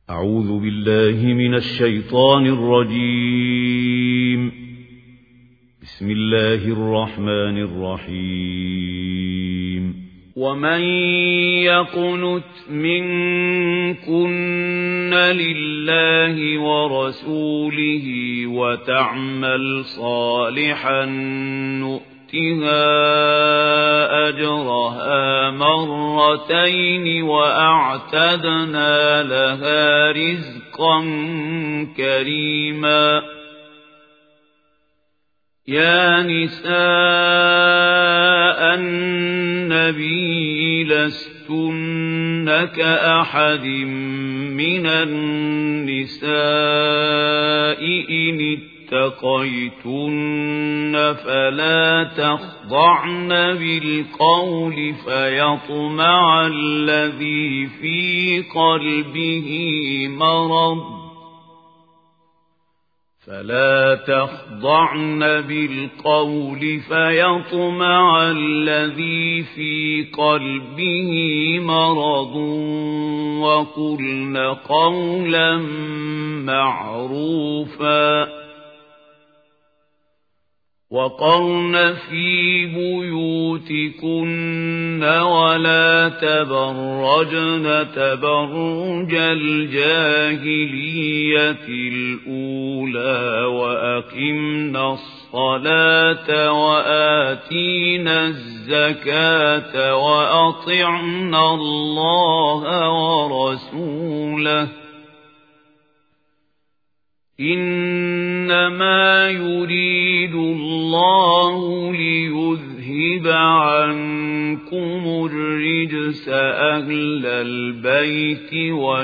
أعوذ بالله من الشيطان الرجيم. بسم الله الرحمن الرحيم. ومن يقنت منكن لله ورسوله وتعمل صالحا نؤتها أجرها مرتين وأعتدنا لها رزقا كريما. يا نساء النبي لستن كأحد من النساء إن اتقيتن فلا تخضعن بالقول فيطمع الذي في قلبه مرض وقلن قولا معروفا. وقرن في بيوتكن ولا تبرجن تبرج الجاهلية الأولى وأقمنا الصلاة وآتينا الزكاة وأطعنا الله ورسوله إنما يريد الله ليذهب عنكم الرجس أهل البيت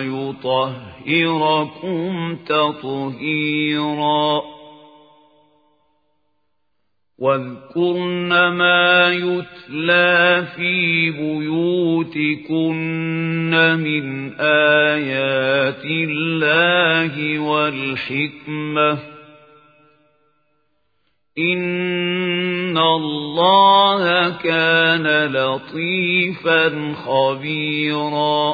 ويطهركم تطهيرا. واذكرن ما يتلى في بيوتكن من آيات الله والحكمة إن الله كان لطيفا خبيرا.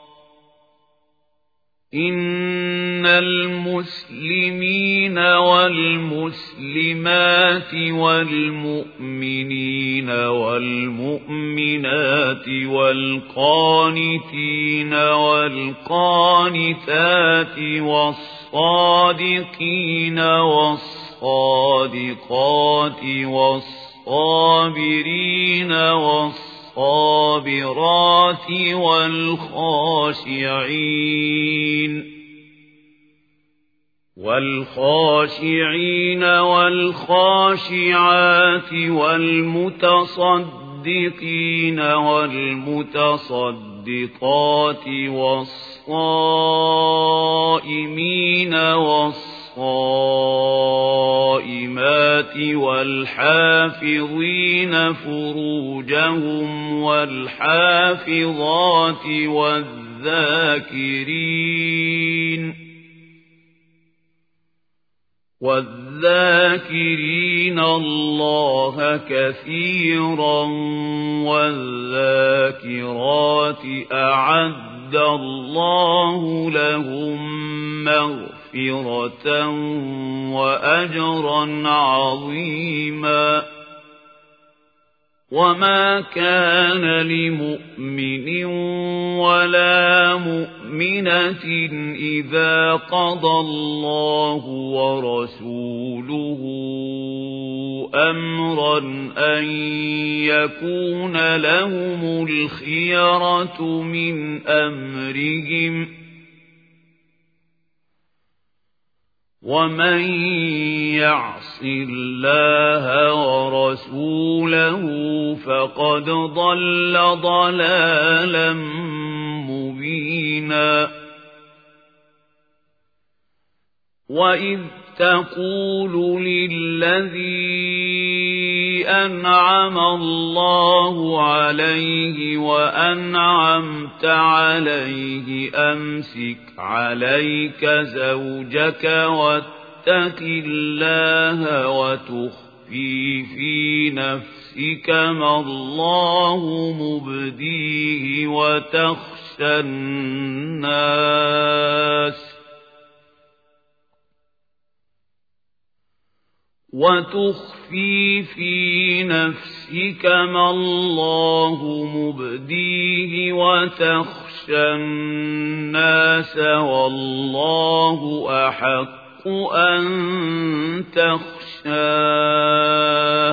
إن المسلمين والمسلمات والمؤمنين والمؤمنات والقانتين والقانتات والصادقين والصادقات والصابرين والصابرات والخاشعين والخاشعات والمتصدقين والمتصدقات والصائمين والصائمات والحافظين فروجهم والحافظات والذاكرين الله كثيرا والذاكرات أعد الله لهم مغفرة وأجرا عظيما. وما كان لمؤمن ولا مؤمنة إذا قضى الله ورسوله أمرا أن يكون لهم الخيرة من أمرهم ومن يعص الله ورسوله فقد ضل ضلالا مبينا. وإذ تقول للذي أنعم الله عليه وأنعمت عليه أمسك عليك زوجك واتق الله وتخفي في نفسك ما الله مبديه وتخشى الناس وتخفي في نفسك ما الله مبديه وتخشى الناس والله أحق أن تخشاه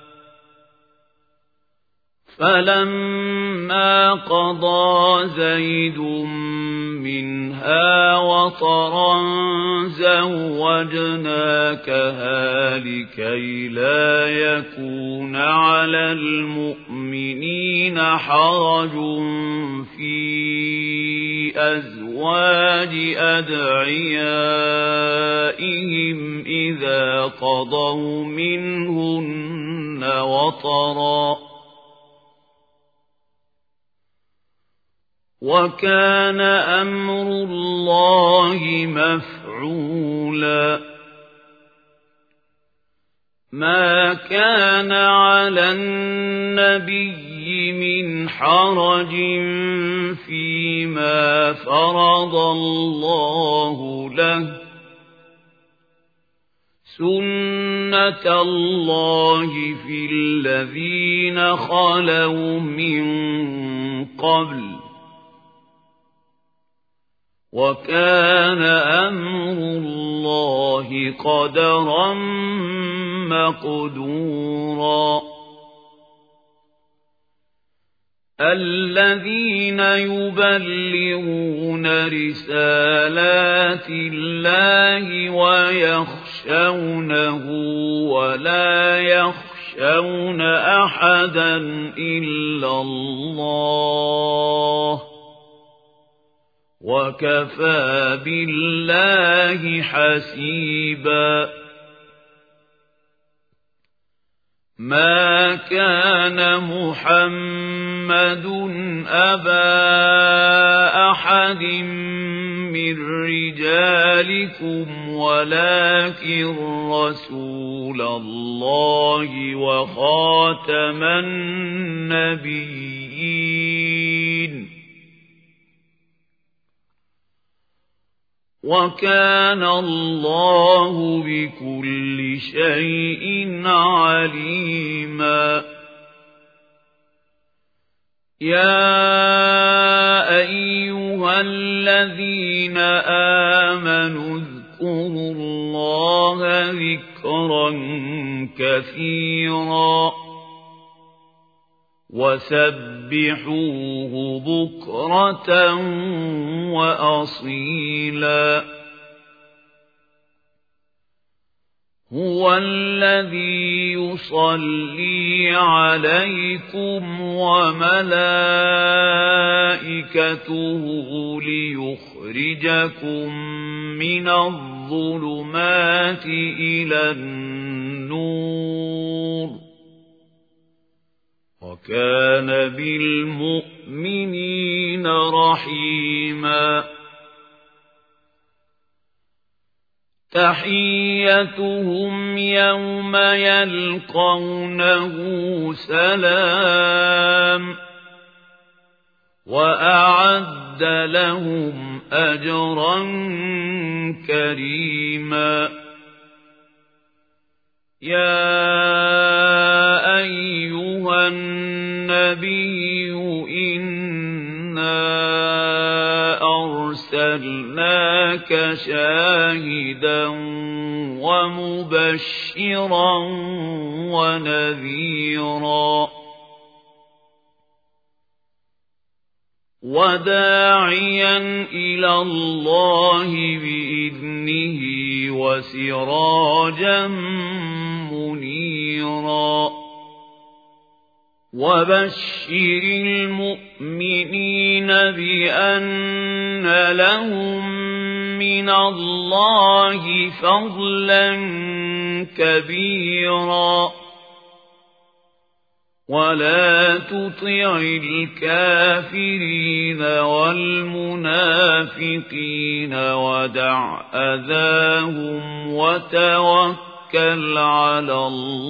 فلما قضى زيد منها وطرا زوجناكها لكي لا يكون على المؤمنين حرج في أزواج أدعيائهم إذا قضوا منهن وطرا وكان أمر الله مفعولا ما كان على النبي من حرج فيما فرض الله له سنة الله في الذين خلوا من قبل وكان أمر الله قدرا مقدورا الذين يبلغون رسالات الله ويخشونه ولا يخشون أحدا إلا الله وكفى بالله حسيبا ما كان محمد أبا أحد من رجالكم ولكن رسول الله وخاتم النبيين وكان الله بكل شيء عليما يا أيها الذين آمنوا اذكروا الله ذكرا كثيرا وسبحوه بكرة وأصيلا هو الذي يصلي عليكم وملائكته ليخرجكم من الظلمات إلى النور وكان بالمؤمنين رحيما تحيتهم يوم يلقونه سلام وأعد لهم أجرا كريما يا أيها النبي إنا أرسلناك شاهدا ومبشرا ونذيرا وداعيا إلى الله بإذنه وسراجا منيرا وبشر المؤمنين بأن لهم من الله فضلا كبيرا ولا تطع الكافرين والمنافقين ودع أذاهم وتوكل على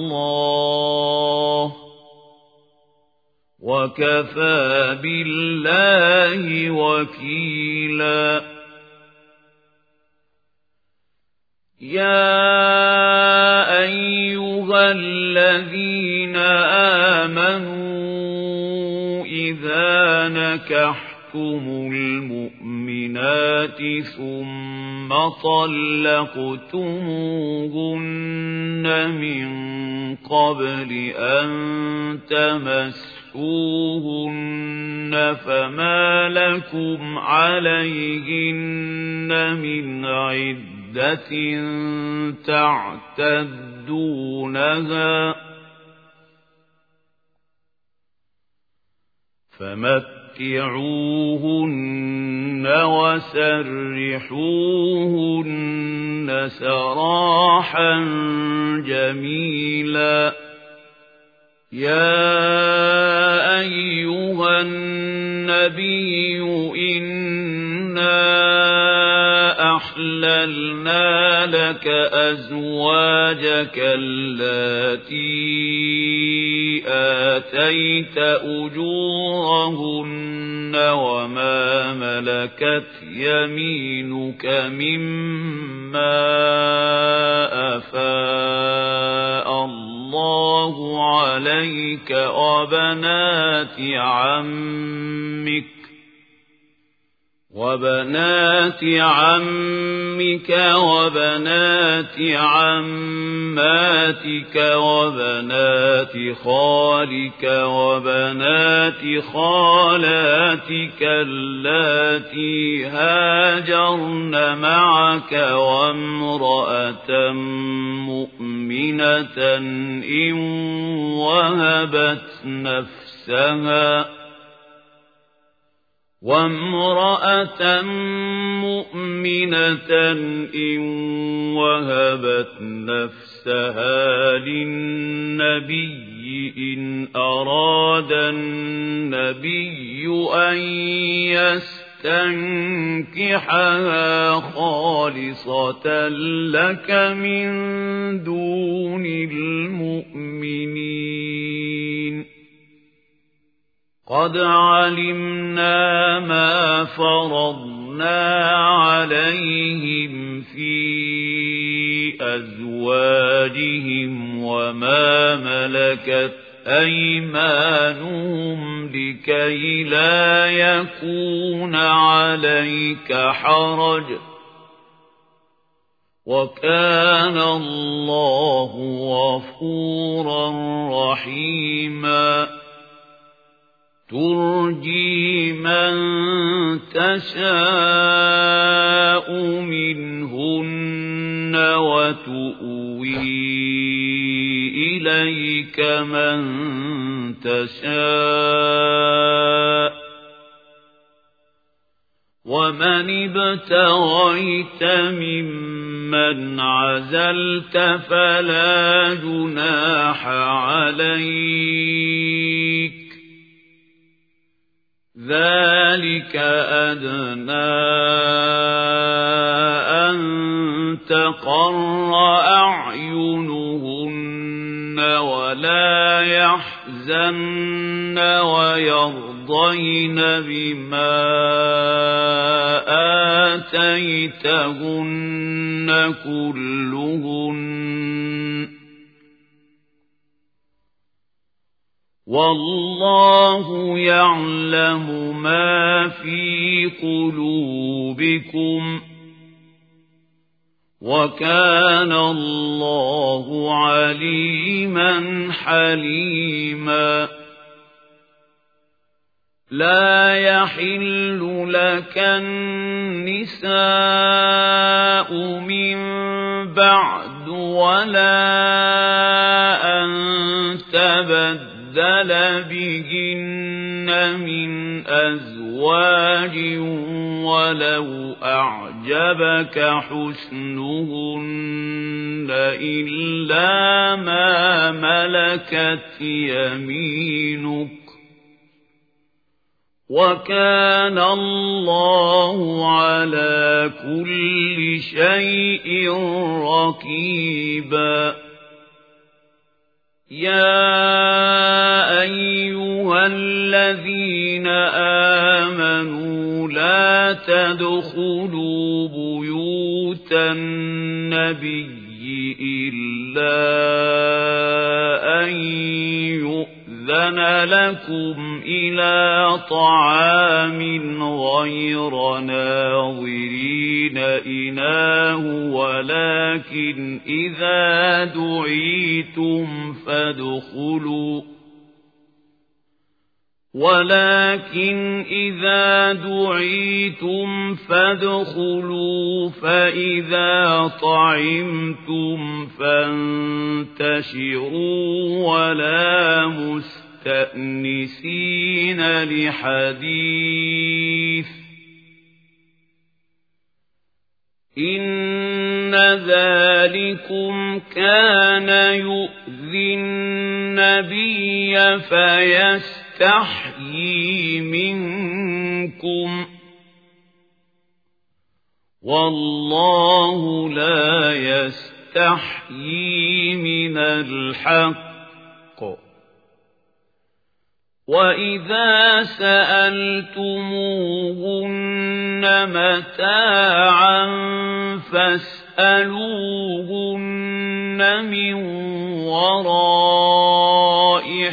الله وكفى بالله وكيلا يا أيها نكحتم المؤمنات ثم طلقتموهن من قبل أن تمسوهن فما لكم عليهن من عدة تعتدونها فمتعوهن وسرحوهن سراحا جميلا يا أيها النبي إنا أحللنا لك أزواجك اللاتي آتيت أجورهن وما ملكت يمينك مما أفاء الله عليك وبنات عمك وبنات عماتك وبنات خالك وبنات خالاتك اللاتي هاجرن معك وامرأة مؤمنة إن وهبت نفسها للنبي إن أراد النبي أن يستنكحها خالصة لك من دون المؤمنين قد علمنا ما فرضنا عليهم في أزواجهم وما ملكت أيمانهم لكي لا يكون عليك حرج وكان الله غفورا رحيما ترجي من تشاء منهن وتؤوي إليك من تشاء ومن ابتغيت ممن عزلت فلا جناح عليك ذلك أدنى أن تقر أعينهن ولا يحزن ويرضين بما آتيتهن كلهن والله يعلم ما في قلوبكم وكان الله عليما حليما لا يحل لك النساء من بعد ولا أن تبدل بهن من أزواج ولو أعجبك حسنهن إلا ما ملكت يمينك وكان الله على كل شيء رقيبا يا أيها الذين آمنوا لا تدخلوا بيوت النبي إلا أن يؤذن يؤذن لكم إلى طعام غير ناظرين إناه ولكن إذا دعيتم فادخلوا فإذا طعمتم فانتشروا ولا مستأنسين لحديث إن ذلكم كان يؤذي النبي فيستحيي منكم والله لا يستحيي من الحق وإذا سألتموهن متاعا فاسألوهن من وراء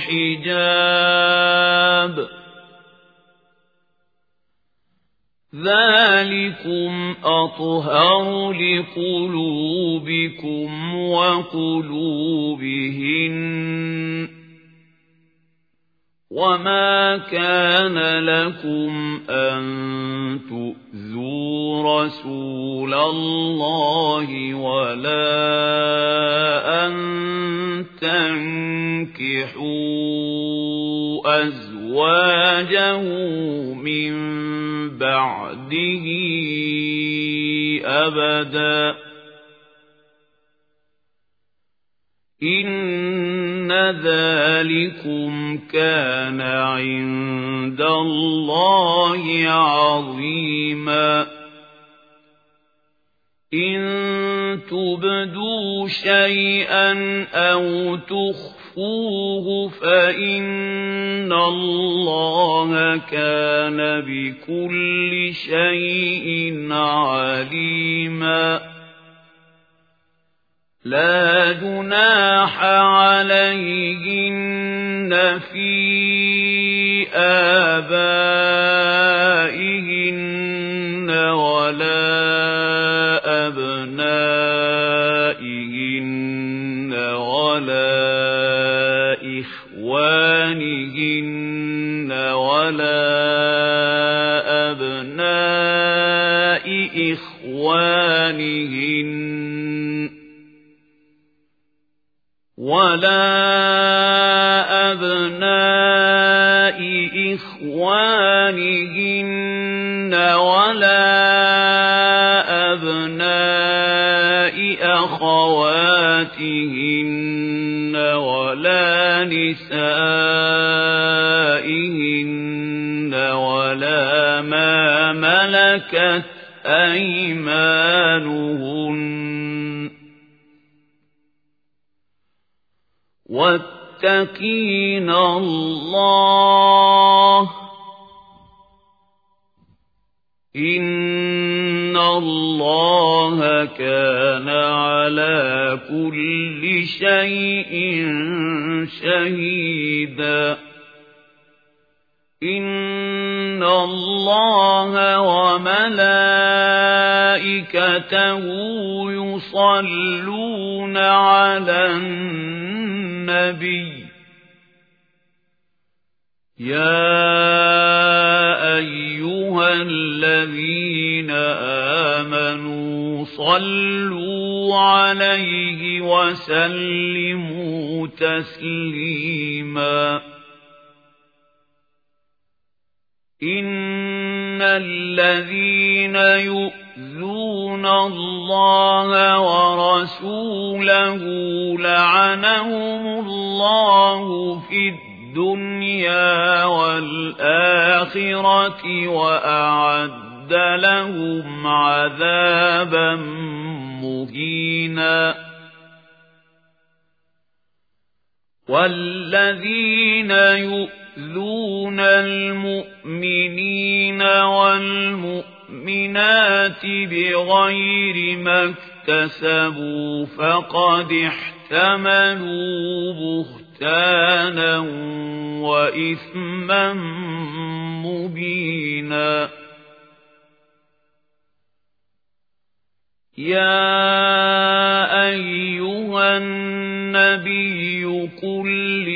حجاب ذلكم أطهر لقلوبكم وقلوبهن وما كان لكم أن تؤذوا رسول الله ولا أن تنكحوا أزواجه من بعده أبدا إن ذلكم كان عند الله عظيما إن تبدوا شيئا أو تخفوه فإن الله كان بكل شيء عليما لا جناح عليهن في آبائهن ولا أبنائهن ولا إخوانهن ولا أبناء إخوانهن ولا أبناء إخوانهن ولا أبناء أخواتهن ولا نسائهن ولا ما ملكت أيمانهن واتقين الله إن الله كان على كل شيء شهيدا إن الله وملائكته يصلون على النبي يا أيها الذين آمنوا صلوا عليه وسلموا تسليما إن الذين يؤذون الله ورسوله لعنهم الله في الدنيا والآخرة وأعد لهم عذابا مهينا والذين يؤذون المؤمنين والمؤمنات بغير ما اكتسبوا فقد احتملوا بهتانا وإثما مبينا يا أيها النبي قل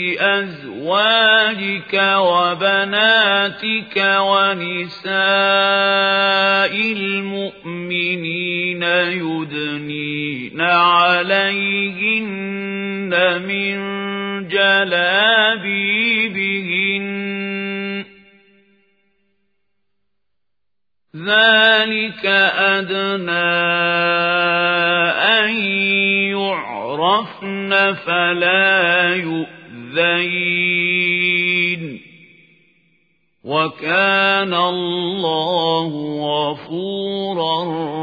لأزواجك وبناتك ونساء المؤمنين يدنين عليهن من جلابيبهن ذلك أدنى أن يعرفن فلا يؤذين وكان الله غفورا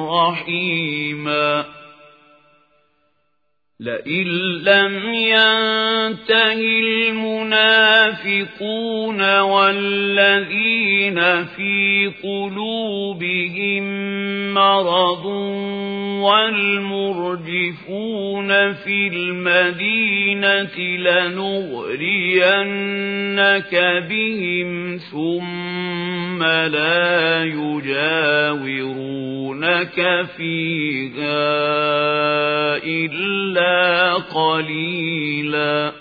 رحيما لئن لم ينته المنافقون والذين في قلوبهم مرض والمرجفون في المدينة لنغرينك بهم ثم لا يجاورونك فيها إلا قليلا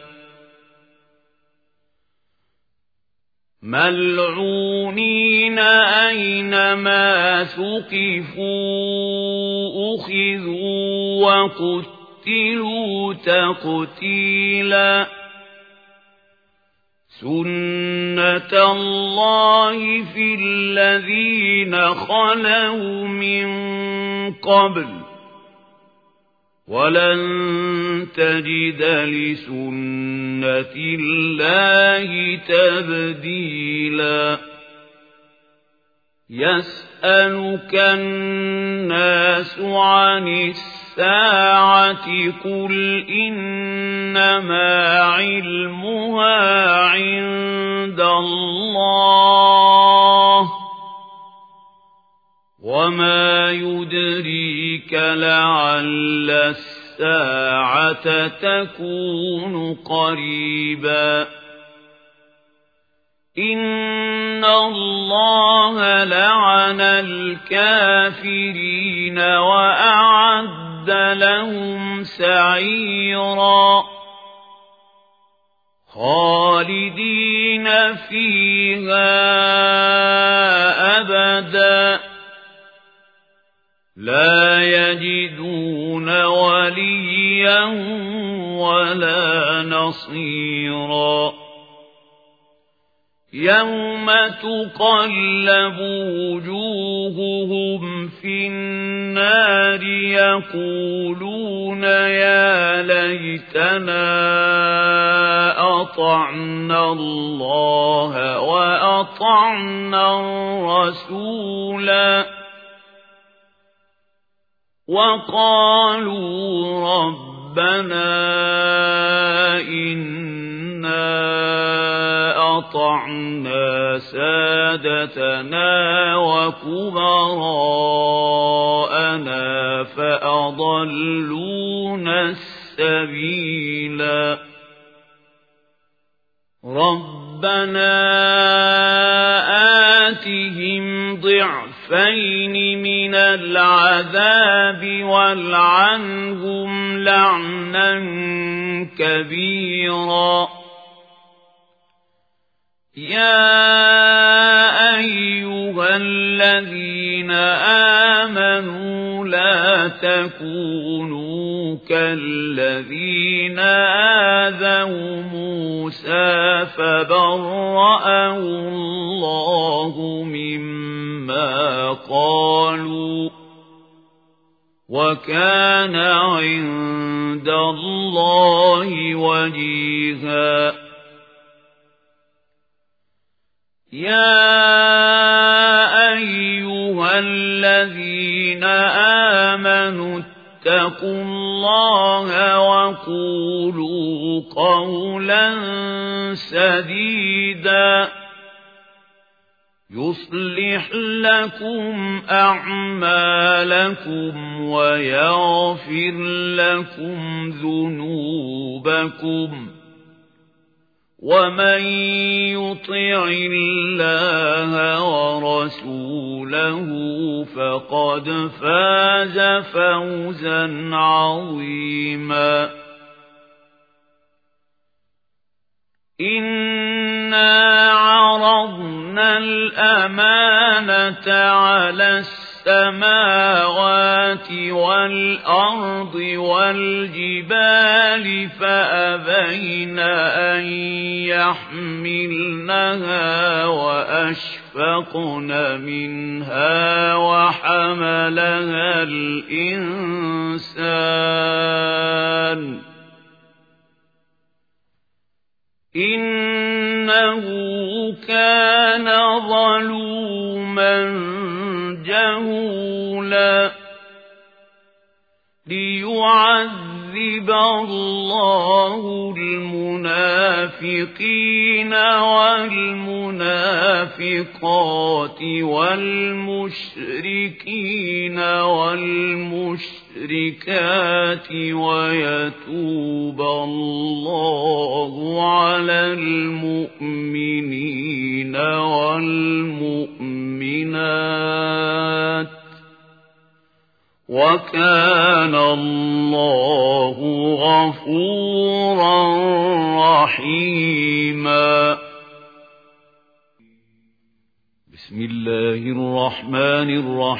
ملعونين أينما ثقفوا أخذوا وقتلوا تقتيلا سنة الله في الذين خلوا من قبل ولن تجد لسنة الله تبديلا يسألك الناس عن الساعة قل إنما علمها عند الله وما يدريك لعل الساعة تكون قريبا إن الله لعن الكافرين وأعد لهم سعيرا خالدين فيها أبدا لا يجدون وليا ولا نصيرا يوم تقلب وجوههم في النار يقولون يا ليتنا أطعنا الله وأطعنا الرسولا وقالوا ربنا إنا أطعنا سادتنا وكبراءنا فأضلونا السبيلا ربنا آتهم ضعفين من العذاب والعنهم لعنا كبيرا يا أيها الذين آمنوا لا تكونوا كالذين آذوا موسى فبرأه الله مما قالوا وكان عند الله وجيها يا أيها الذين آمنوا اتقوا الله وقولوا قولا سديدا يصلح لكم أعمالكم ويغفر لكم ذنوبكم ومن يطع الله ورسوله فقد فاز فوزا عظيما إنا عرضنا الأمانة على السماوات والأرض والجبال فأبين أن يحملنها وأشفقن منها وحملها الإنسان إنه كان ظلوما جهولا ليعذب الله المنافقين والمنافقات والمشركين والمشركات ويتوب الله على المؤمنين والمؤمنات وكان الله غفورا رحيما بسم الله الرحمن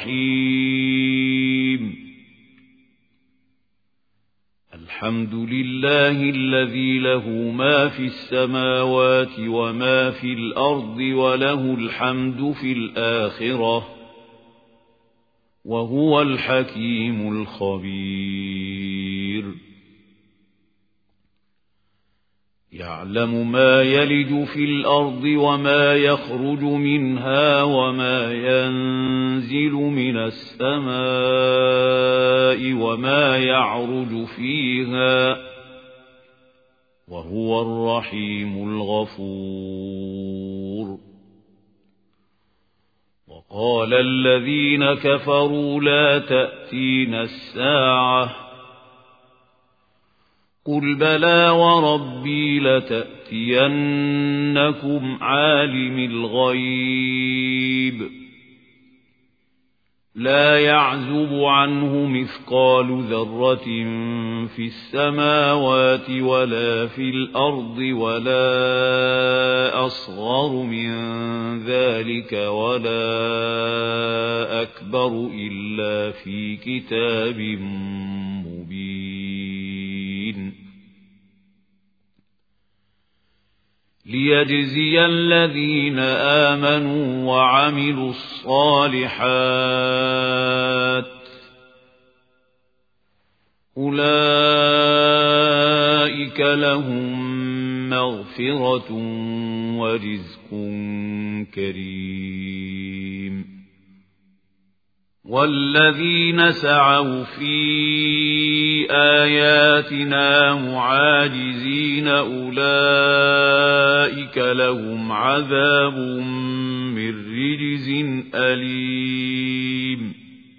الرحيم الحمد لله الذي له ما في السماوات وما في الأرض وله الحمد في الآخرة وهو الحكيم الخبير يعلم ما يلج في الأرض وما يخرج منها وما ينزل من السماء وما يعرج فيها وهو الرحيم الغفور وقال الذين كفروا لا تأتينا الساعة قل بلى وربي لتأتينكم عالم الغيب لا يعزب عنه مثقال ذرة في السماوات ولا في الأرض ولا أصغر من ذلك ولا أكبر إلا في كتاب مبين ليجزي الذين آمنوا وعملوا الصالحات أولئك لهم مغفرة ورزق كريم والذين سعوا في آياتنا معاجزين أولئك لهم عذاب من رجز أليم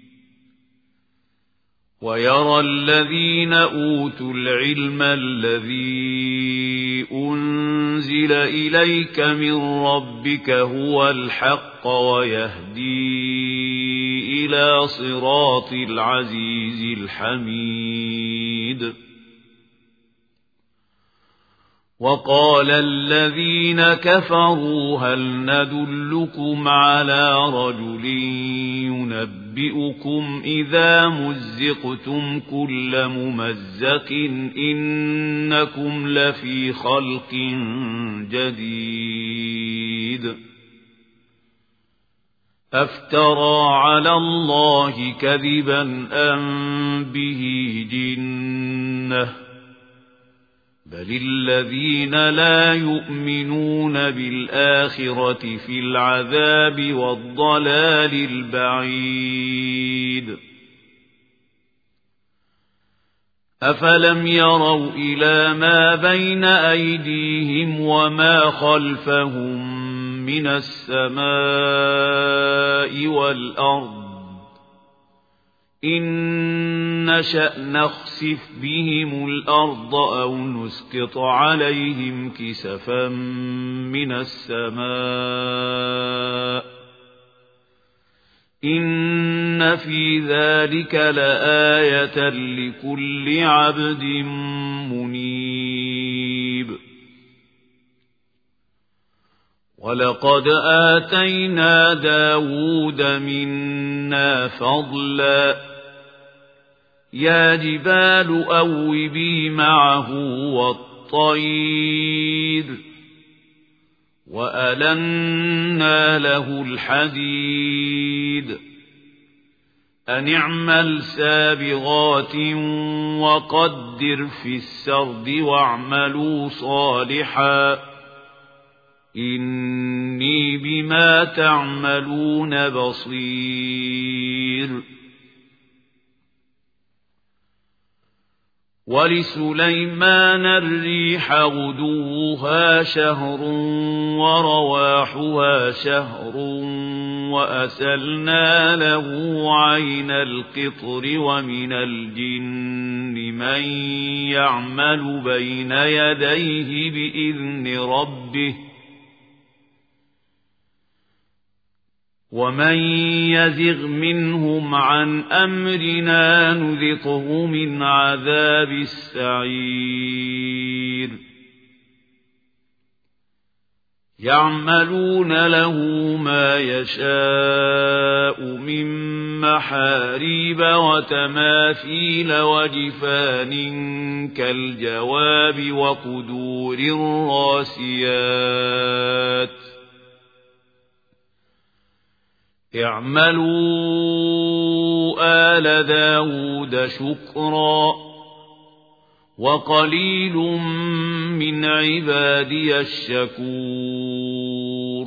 ويرى الذين أوتوا العلم الذي أنزل إليك من ربك هو الحق ويهدي إلى صراط العزيز الحميد وقال الذين كفروا هل ندلكم على رجل ينبئكم إذا مزقتم كل ممزق إنكم لفي خلق جديد أفترى على الله كذبا أم به جنة بل الذين لا يؤمنون بالآخرة في العذاب والضلال البعيد أفلم يروا إلى ما بين أيديهم وما خلفهم من السماء والأرض إن نشأ نخسف بهم الأرض أو نسقط عليهم كسفا من السماء إن في ذلك لآية لكل عبد منيب ولقد آتينا داود منا فضلا يا جبال أوبي معه والطير وألنا له الحديد أن اعمل سابغات وقدر في السرد واعملوا صالحا إني بما تعملون بصير ولسليمان الريح غدوها شهر ورواحها شهر وأسلنا له عين القطر ومن الجن من يعمل بين يديه بإذن ربه ومن يزغ منهم عن أمرنا نذقه من عذاب السعير يعملون له ما يشاء من محاريب وتماثيل وجفان كالجواب وقدور الراسيات اعملوا آل داود شكرا وقليل من عبادي الشكور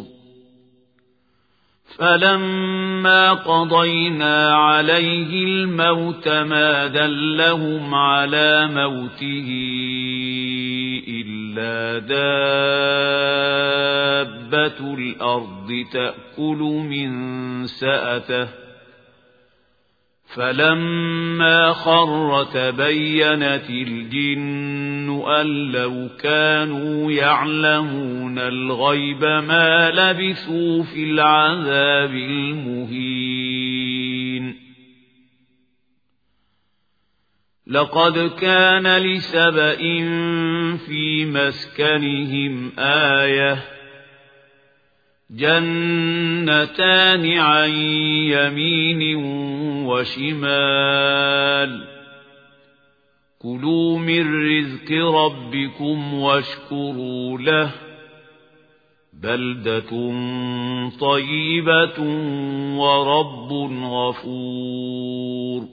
فلما قضينا عليه الموت ما دلهم على موته إلا دابة الأرض تأكل من سأته فلما خر تبينت الجن أن لو كانوا يعلمون الغيب ما لبثوا في العذاب المهين لقد كان لسبإ في مسكنهم آية جنتان عن يمين وشمال كلوا من رزق ربكم واشكروا له بلدة طيبة ورب غفور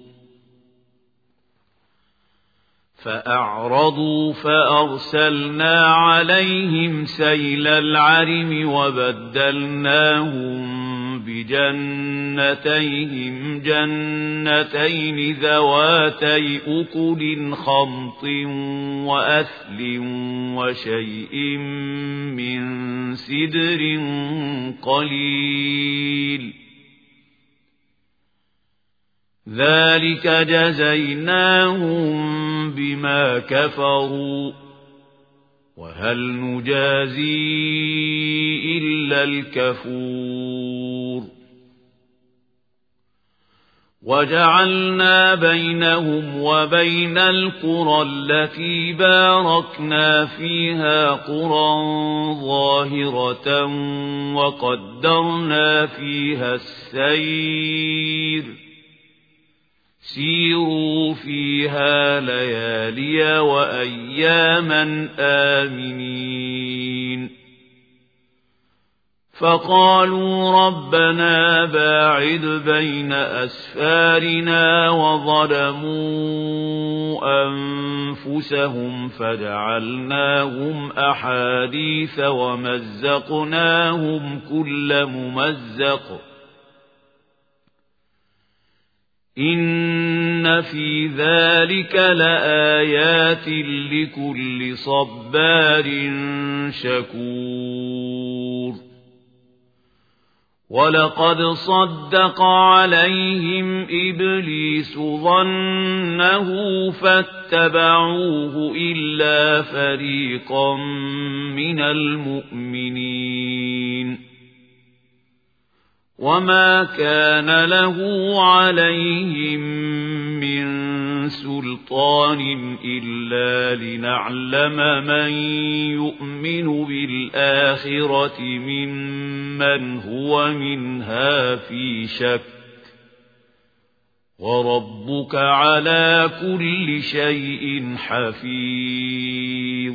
فأعرضوا فأرسلنا عليهم سيل العرم وبدلناهم بجنتيهم جنتين ذواتي أكل خمط وأثل وشيء من سدر قليل ذلك جزيناهم بما كفروا وهل نجازي إلا الكفور وجعلنا بينهم وبين القرى التي باركنا فيها قرى ظاهرة وقدرنا فيها السير سيروا فيها ليالي وأياما آمنين فقالوا ربنا باعد بين أسفارنا وظلموا أنفسهم فجعلناهم أحاديث ومزقناهم كل ممزق إن في ذلك لآيات لكل صبار شكور ولقد صدق عليهم إبليس ظنه فاتبعوه إلا فريقا من المؤمنين وما كان له عليهم من سلطان إلا لنعلم من يؤمن بالآخرة ممن هو منها في شك وربك على كل شيء حفيظ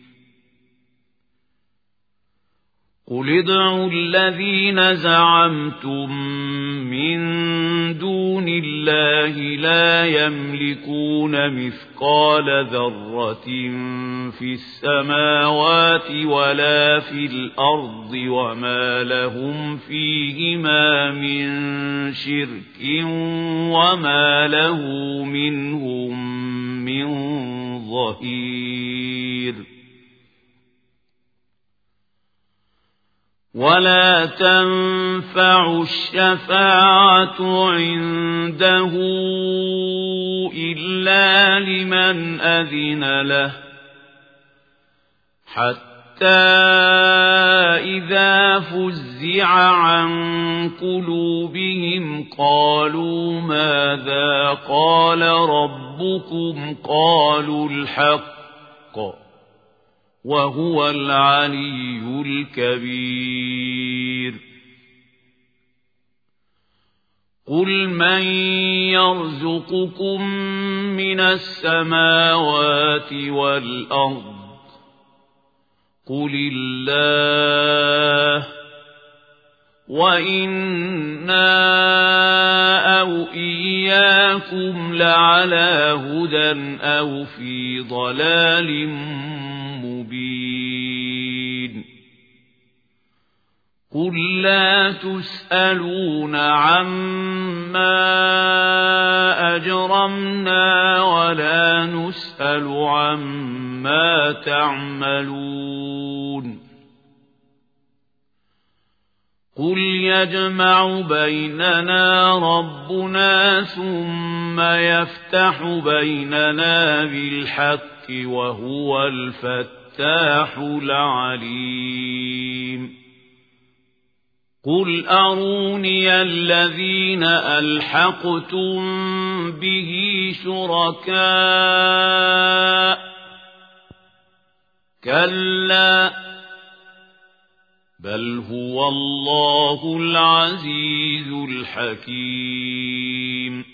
قل ادعوا الذين زعمتم من دون الله لا يملكون مثقال ذرة في السماوات ولا في الأرض وما لهم فيهما من شرك وما له منهم من ظهير ولا تنفع الشفاعة عنده إلا لمن أذن له حتى إذا فزع عن قلوبهم قالوا ماذا قال ربكم قالوا الحق وهو العلي الكبير قل من يرزقكم من السماوات والأرض قل الله وإنا أو إياكم لعلى هدى أو في ضلال مبين قل لا تسألون عما أجرمنا ولا نسأل عما تعملون قل يجمع بيننا ربنا ثم يفتح بيننا بالحق وهو الفتاح العليم قل أروني الذين ألحقتم به شركاء كلا بل هو الله العزيز الحكيم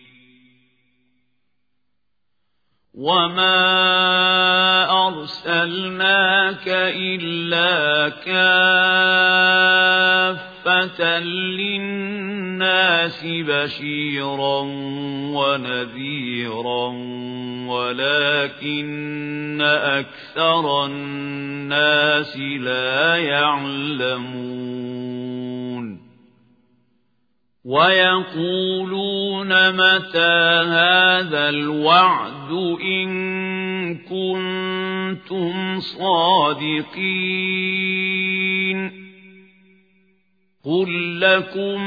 وما أرسلناك إلا كافة للناس بشيرا ونذيرا ولكن أكثر الناس لا يعلمون ويقولون متى هذا الوعد إن كنتم صادقين قل لكم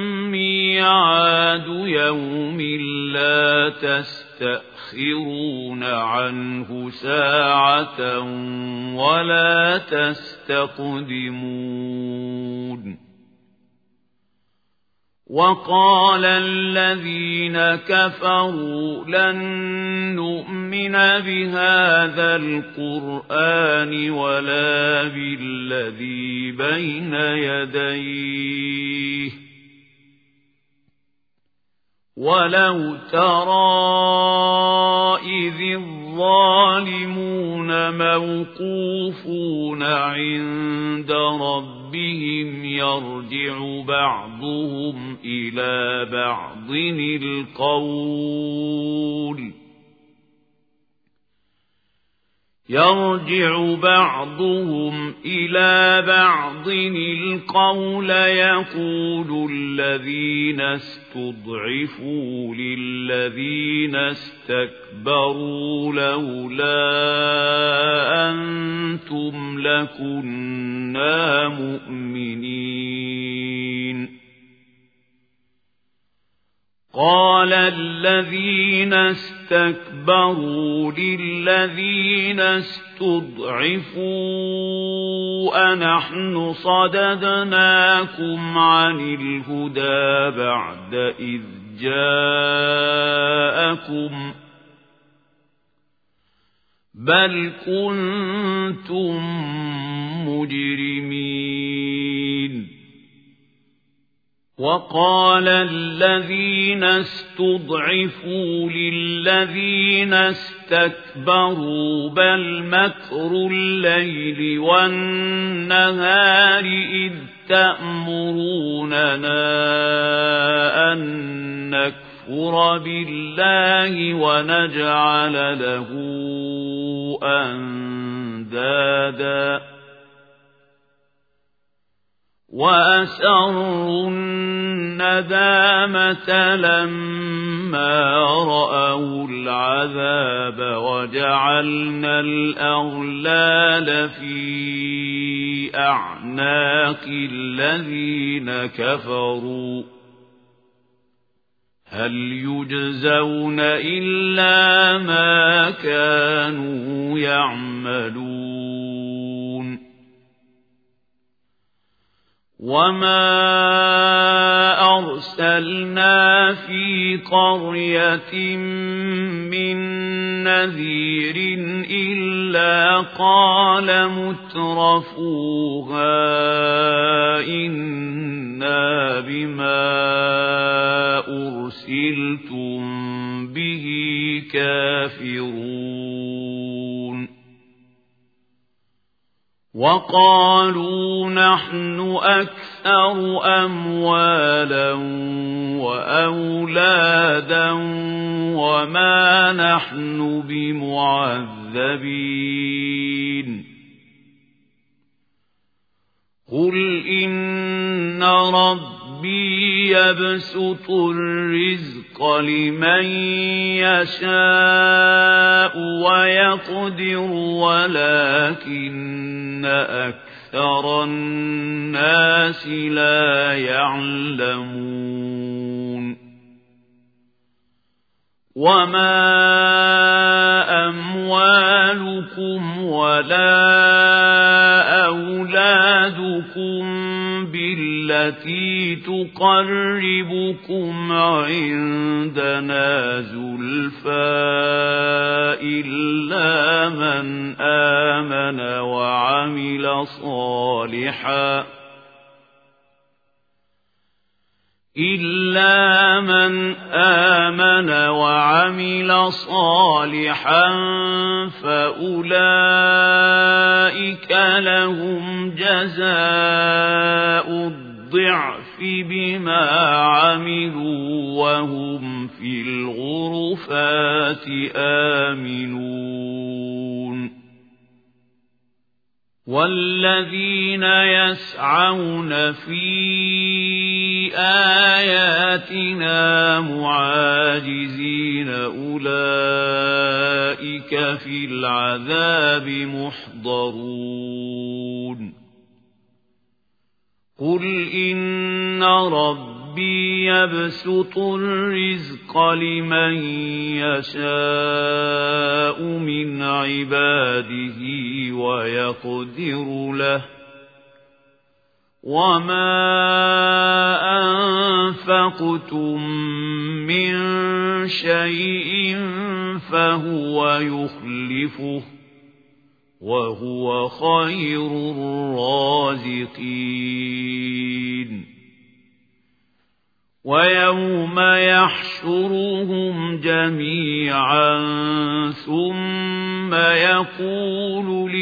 ميعاد يوم لا تستأخرون عنه ساعة ولا تستقدمون وقال الذين كفروا لن نؤمن بهذا القرآن ولا بالذي بين يديه ولو ترى إذ الظالمون موقوفون عند ربهم يرجع بعضهم إلى بعض القول يقول الذين استضعفوا للذين استكبروا لولا أنتم لكنا مؤمنين قال الذين استكبروا للذين استضعفوا أنحن صددناكم عن الهدى بعد إذ جاءكم بل كنتم مجرمين وقال الذين استضعفوا للذين استكبروا بل مكر الليل والنهار إذ تأمروننا أن نكفر بالله ونجعل له أندادا وأسروا الندامة لما رأوا العذاب وجعلنا الأغلال في أعناق الذين كفروا هل يجزون إلا ما كانوا يعملون وما أرسلنا في قرية من نذير إلا قال مترفوها إنا بما أرسلتم به كافرون وقالوا نحن أكثر أموالا وأولادا وما نحن بمعذبين قل إن ربي يبسط الرزق لمن يشاء ويقدر ولكن أكثر الناس لا يعلمون وما أموالكم ولا أولادكم بالتي تقربكم عندنا زلفى إلا من آمن وعمل صالحا فأولئك لهم جزاء الضعف بما عملوا وهم في الغرفات آمنون والذين يسعون في آياتنا معاجزين أولئك في العذاب محضرون قل إن ربي يبسط الرزق لمن يشاء من عباده ويقدر له وما أنفقتم من شيء فهو يخلفه وهو خير الرازقين ويوم يحشرهم جميعا ثم يقول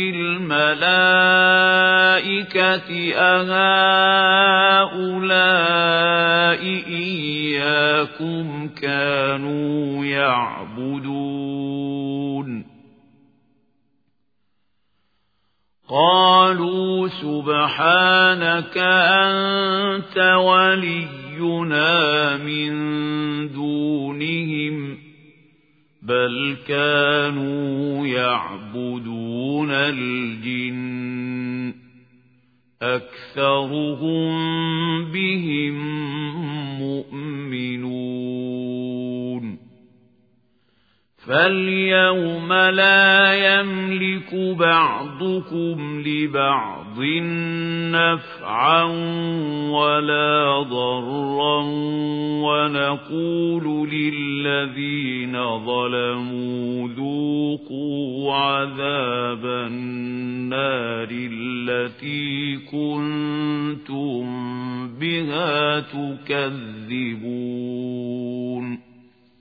للملائكة أهؤلاء إياكم كانوا يعبدون قالوا سبحانك أنت ولينا من دونهم بل كانوا يعبدون الجن أكثرهم بهم مؤمنون فاليوم لا يملك بعضكم لبعض نفعا ولا ضرا ونقول للذين ظلموا ذوقوا عذاب النار التي كنتم بها تكذبون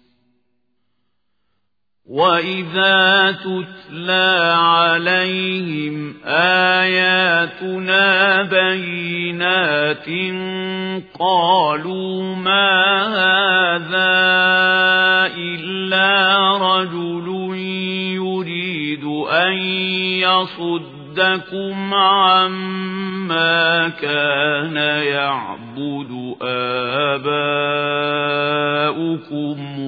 وَإِذَا تُتْلَى عَلَيْهِمْ آيَاتُنَا بَيِّنَاتٍ قَالُوا مَا هَذَا إِلَّا رَجُلٌ يُرِيدُ أَن يَصُدَّكُمْ عَمَّا كَانَ يَعْبُدُ آبَاؤُكُمْ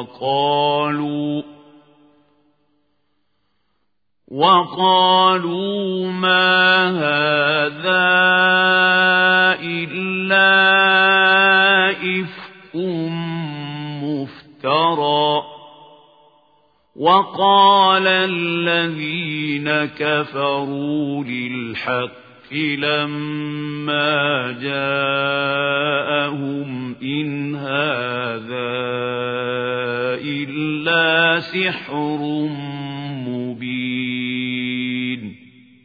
وقالوا ما هذا إلا إفك مفترى وقال الذين كفروا للحق لما جاءهم إن هذا إلا سحر مبين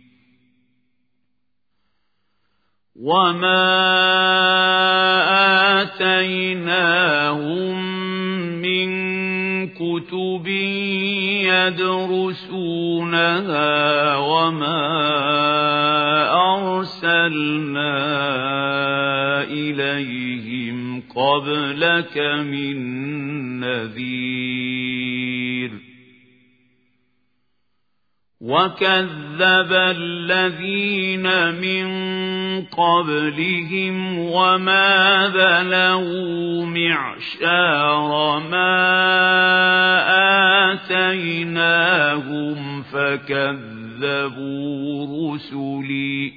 وما آتيناهم من كتب يدرسونها وما أرسلنا إليهم قبلك من نذير وكذب الذين من قبلهم وما بلغوا معشار ما آتيناهم فكذبوا رسلي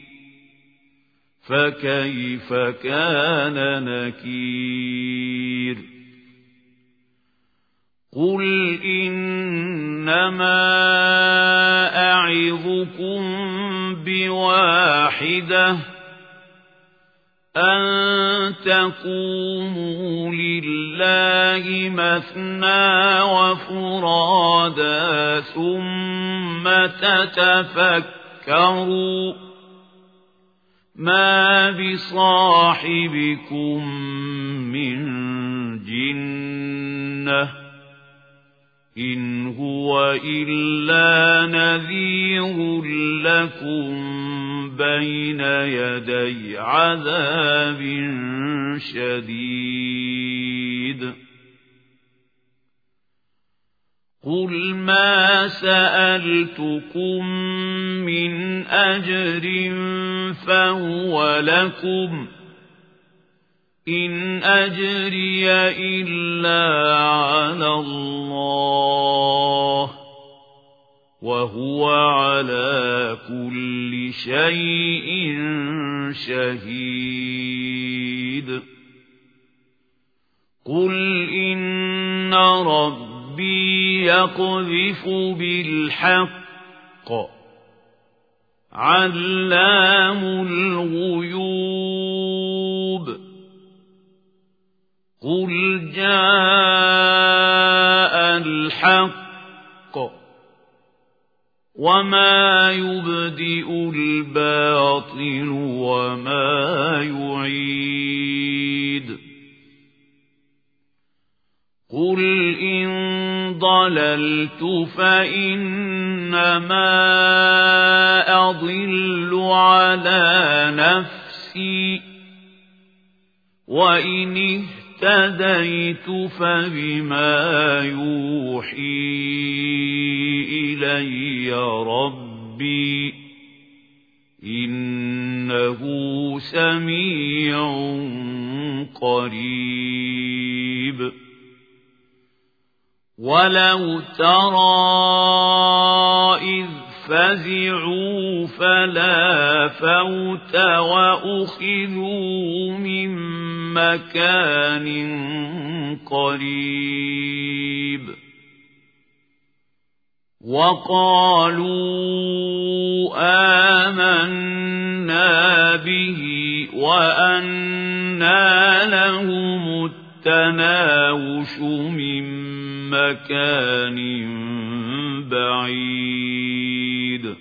فكيف كان نكير قل إنما أعظكم بواحدة أن تقوموا لله مثنى وفرادا ثم تتفكروا ما بصاحبكم من جنة إن هو إلا نذير لكم بين يدي عذاب شديد قل ما سألتكم من أجر فهو لكم إن أجري إلا على الله وهو على كل شيء شهيد قل إن ربي يقذف بالحق علام الغيوب قل جاء الحق وما يبدئ الباطل وما يعيد قل إن ضللت فإنما أضل على نفسي وإن اهتديت فبما يوحي إلي ربي إنه سميع قريب ولو ترى إذ فزعوا فلا فوت وأخذوا من مكان قريب وقالوا آمنا به وأنى لهم التناوش من مكان بعيد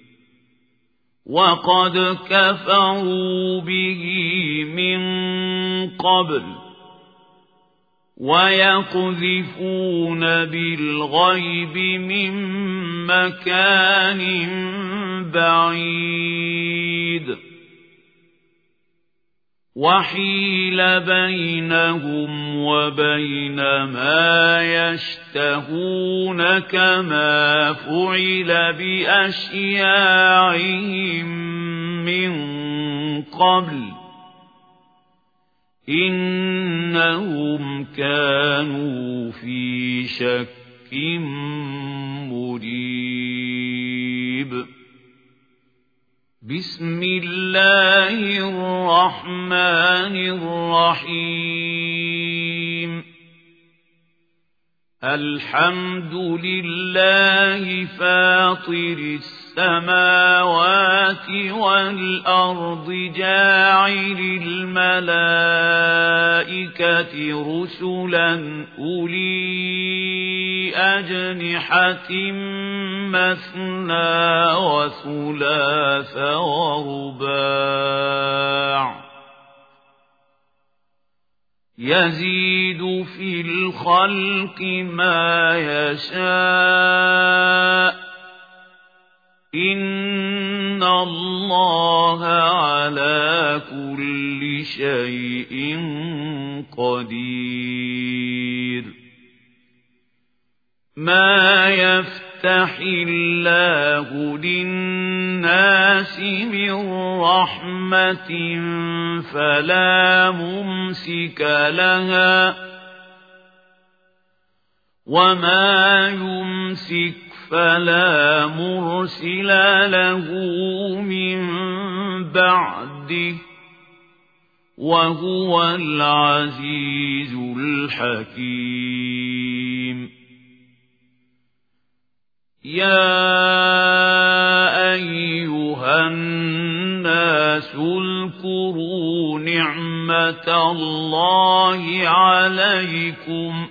وقد كفروا به من قبل ويقذفون بالغيب من مكان بعيد وحيل بينهم وبين ما يشتهون كما فعل بأشياعهم من قبل إنهم كانوا في شك مريب بسم الله الرحمن الرحيم الحمد لله فاطر السماوات والأرض جاعل الملائكة رسلا أولي أجنحة مثنى وثلاث ورباع يزيد في الخلق ما يشاء إن الله على كل شيء قدير ما يفتح الله للناس من رحمة فلا ممسك لها وما يمسك فلا مرسل له من بعده وهو العزيز الحكيم يا أيها الناس اذكروا نعمة الله عليكم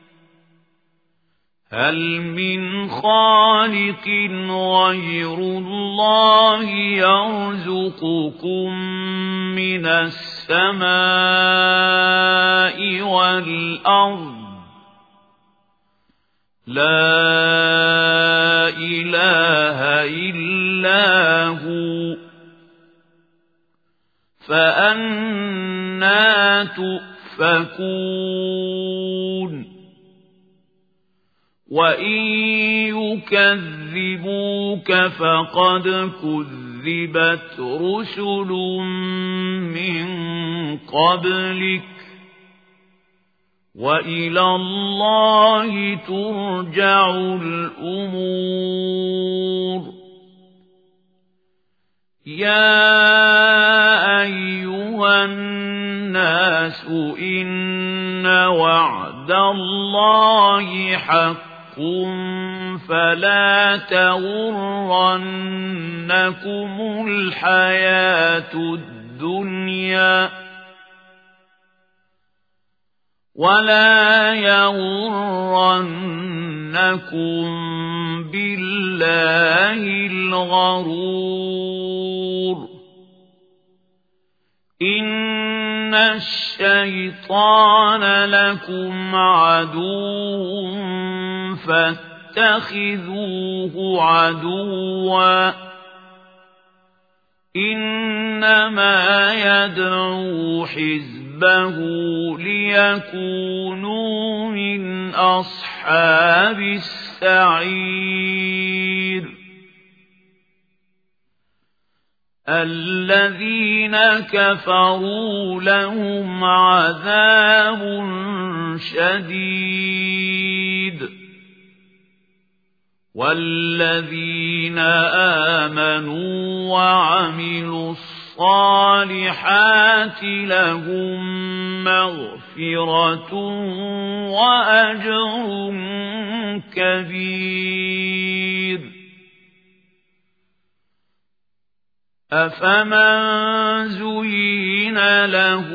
هل من خالق غير الله يرزقكم من السماء والأرض لا إله إلا هو فأنى تؤفكون وإن يكذبوك فقد كذبت رسل من قبلك وإلى الله ترجع الأمور يا أيها الناس إن وعد الله حق فلا تغرنكم الحياة الدنيا ولا يغرنكم بالله الغرور إن الشيطان لكم عدو فاتخذوه عدوا إنما يدعو حزبه ليكونوا من أصحاب السعير الذين كفروا لهم عذاب شديد والذين آمنوا وعملوا الصالحات لهم مغفرة وأجر كبير أفمن زين له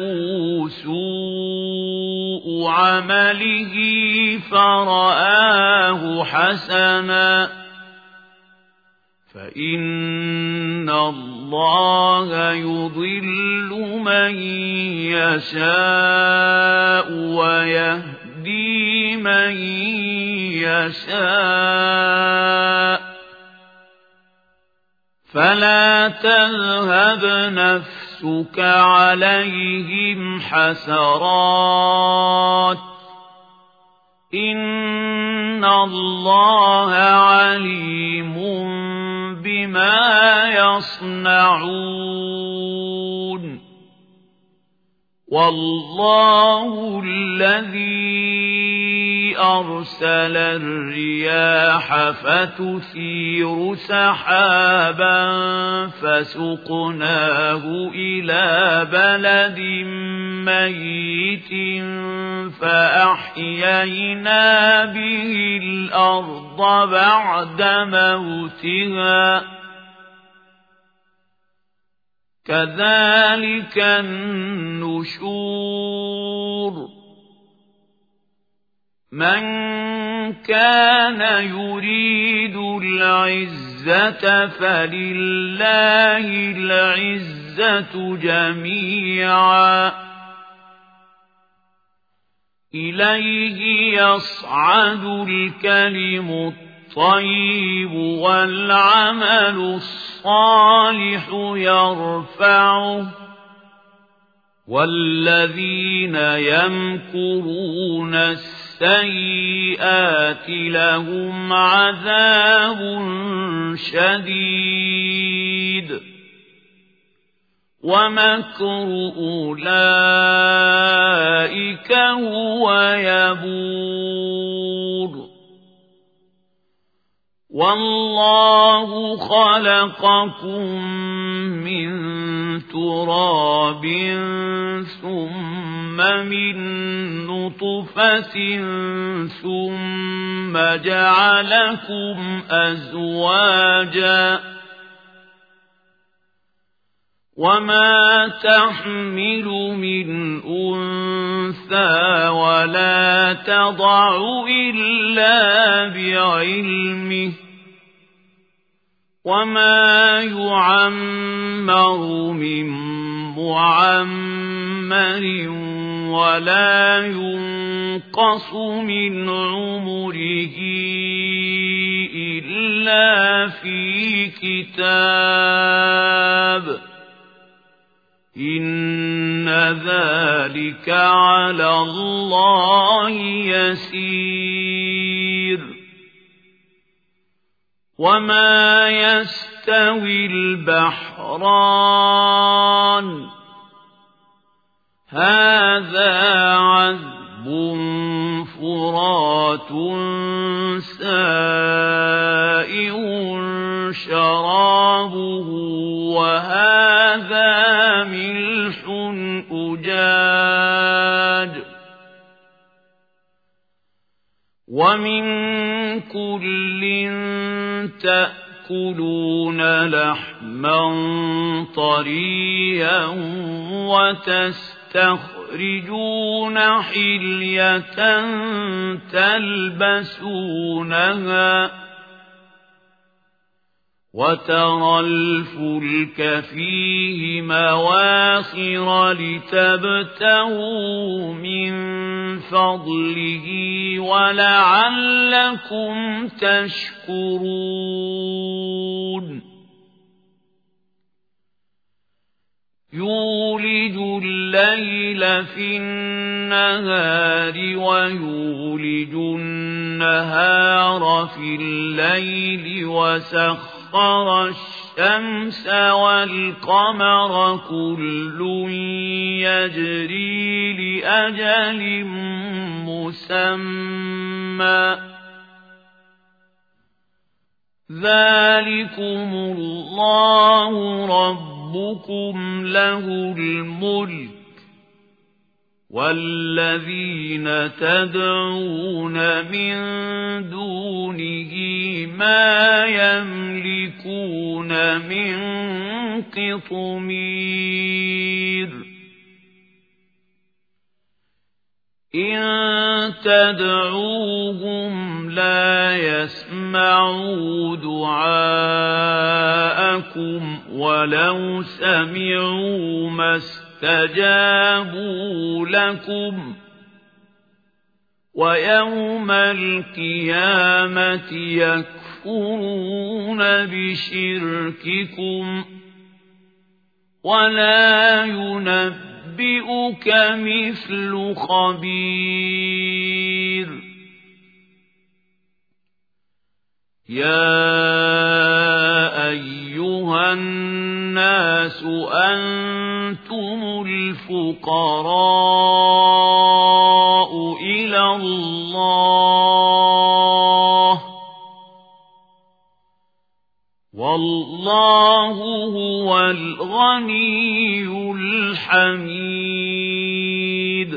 سوء عمله فرآه حسنا فإن الله يضل من يشاء ويهدي من يشاء فلا تذهب نفسك عليهم حسرات إن الله عليم بما يصنعون والله الذي أرسل الرياح فتثير سحابا فسقناه إلى بلد ميت فأحيينا به الأرض بعد موتها كذلك النشور من كان يريد العزة فلله العزة جميعا إليه يصعد الكلم الطيب والعمل الصالح يرفعه والذين يمكرون السيئات لهم عذاب شديد ومكر أولئك هو يبور والله خلقكم من تراب ثم من نطفة ثم جعلكم أزواجا وما تحمل من أنثى ولا تضع إلا بعلمه وما يعمر من معمر ولا ينقص من عمره إلا في كتاب إن ذلك على الله يسير وما يستوي البحران هذا عذب فرات سائغ شرابه وهذا ملح أجاج ومن كل تأكلون لحما طريا وتستخرجون حلية تلبسونها وترى الفلك فيه مواخر لتبتغوا من فضله ولعلكم تشكرون يولج الليل في النهار ويولج النهار في الليل وسخر الشمس والقمر كل يجري لأجل مسمى ذلكم الله ربكم له الملك والذين تدعون من دونه ما يملكون من قِطْمِيرٍ إِن تَدْعُوهُمْ لَا يَسْمَعُوا دُعَاءَكُمْ وَلَوْ سَمِعُوا مَا اسْتَجَابُوا لَكُمْ وَيَوْمَ الْقِيَامَةِ يَكْفُرُونَ بِشِرْكِكُمْ وَلَا يُنَبِّئُكَ مِثْلُ خَبِيرٍ يَا أَيُّهَا النَّاسُ أَنْتُمُ الْفُقَرَاءُ إِلَى اللَّهِ وَاللَّهُ هُوَ الْغَنِيُّ الْحَمِيدُ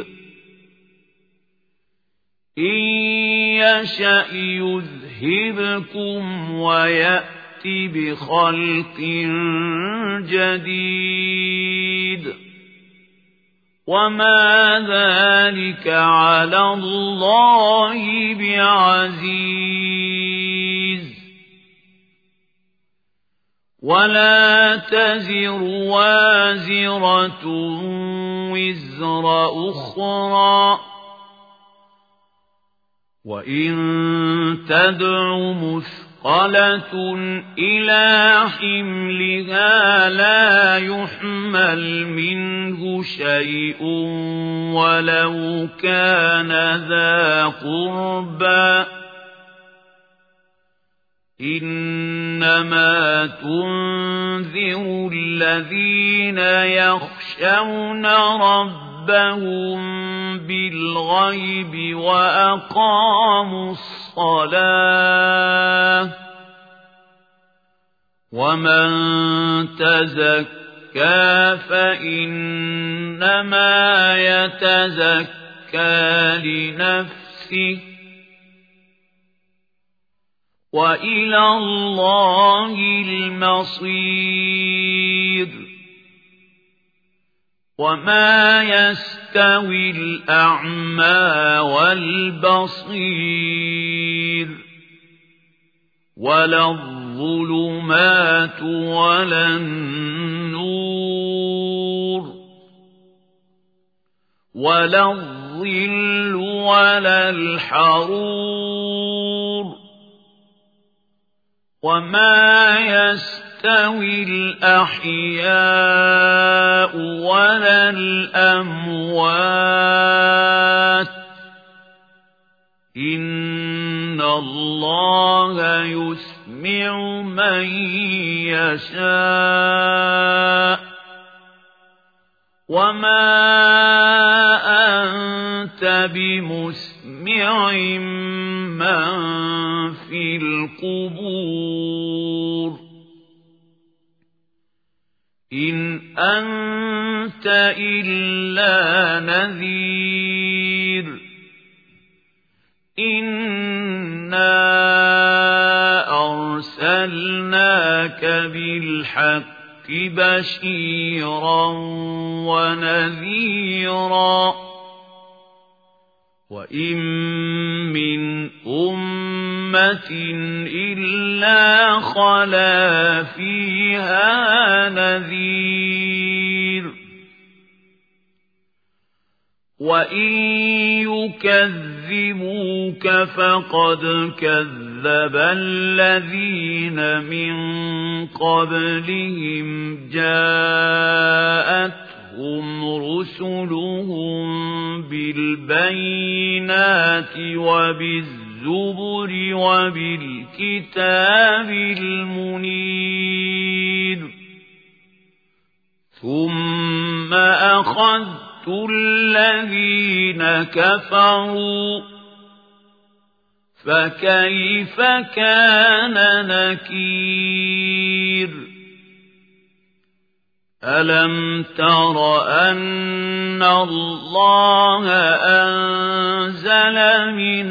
إِن يَشَأْ يُذْهِبْكُمْ وَيَأْتِ بِخَلْقٍ جَدِيدٍ وَمَا ذَلِكَ عَلَى اللَّهِ بِعَزِيزٍ وَلَا تَزِرُ وَازِرَةٌ وِزْرَ أُخْرَى وَإِن تَدْعُ مُثْقَلَةٌ إِلَى حِمْلِهَا لَا يُحْمَلْ مِنْهُ شَيْءٌ وَلَوْ كَانَ ذَا قُرْبَى إِنَّمَا تُنذِرُ الَّذِينَ يَخْشَوْنَ رَبَّهُم بِالْغَيْبِ وَأَقَامُوا الصَّلَاةَ وَمَن تَزَكَّىٰ فَإِنَّمَا يَتَزَكَّىٰ لِنَفْسِهِ وَإِلَى اللَّهِ الْمَصِيرُ وَمَا يَسْتَوِي الْأَعْمَى وَالْبَصِيرُ وَلَا الظُّلُمَاتُ وَلَا النُّورُ وَلَا الظِّلُّ وَلَا الْحَرُورُ وَمَا يَسْتَوِي الْأَحْيَاءُ وَلَا الْأَمْوَاتُ إِنَّ اللَّهَ يُسْمِعُ مَن يَشَاءُ وَمَا أَنتَ بِمُسْمِعٍ مَّن فِي الْقُبُورِ إِنْ أَنتَ إِلَّا نَذِيرٌ إِنَّا أَرْسَلْنَاكَ بِالْحَقِّ بَشِيرًا وَنَذِيرًا وَإِن مِّنْ أُمَّةٍ إِلَّا خَلَا فِيهَا نَذِيرٌ وَإِن يُكَذِّبُوكَ فَقَدْ كَذَّبَ الَّذِينَ مِن قَبْلِهِمْ جَاءَتْهُمْ رُسُلُهُم بِالْبَيِّنَاتِ وَبِالزُّبُرِ وَبِالْكِتَابِ الْمُنِيرِ ثُمَّ أَخَذْتُ الَّذِينَ كَفَرُوا فَكَيْفَ كَانَ نَكِيرِ أَلَمْ تَرَ أَنَّ اللَّهَ أَنزَلَ مِنَ